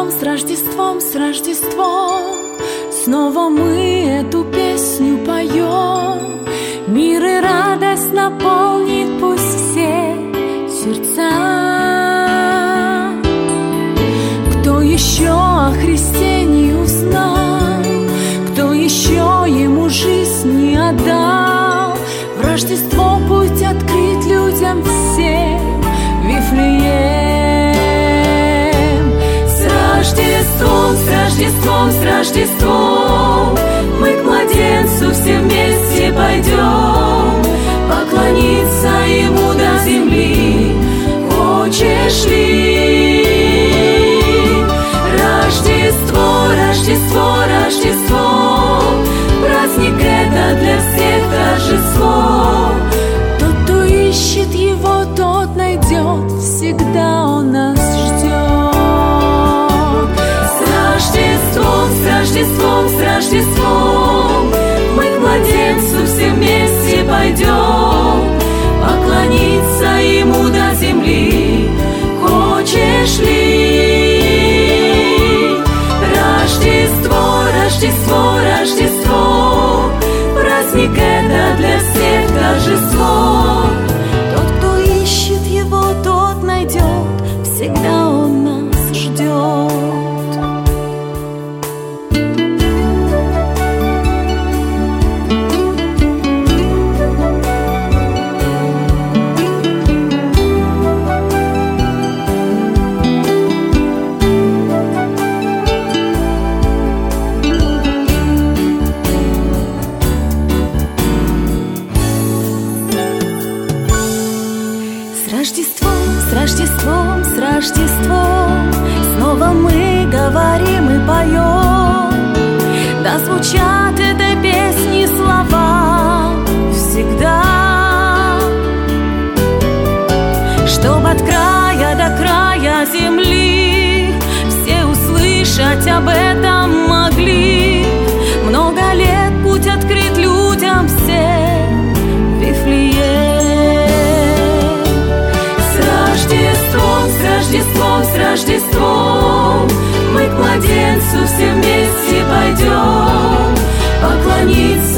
с Рождеством, с Рождеством. Снова мы эту песню поем. Мир и радость наполнит пусть все сердца. Кто еще о Христе не узнал, кто еще Ему жизнь не отдал, в Рождество путь открыть людям всем Вифлеем. С Рождеством, с Рождеством, с Рождеством мы к младенцу все вместе пойдем, поклониться Ему до земли. Хочешь ли? Рождество, Рождество, Рождество, праздник это для всех торжество. Тот, кто ищет Его, тот найдет, всегда Он нас ждет. С Рождеством, с Рождеством, с Рождеством мы к младенцу все вместе пойдем, поклониться Ему до земли. Хочешь ли? Рождество, Рождество, Рождество, праздник это для всех торжество. Тот, кто ищет Его, тот найдет, всегда Он нас ждет. С Рождеством, с Рождеством, снова мы говорим и поем. Да звучат этой песни слова всегда, чтоб от края до края земли все услышать об этом могли. Много лет путь открыт людям всем Вифлеем. С Рождеством, с Рождеством мы к младенцу все вместе пойдем, поклониться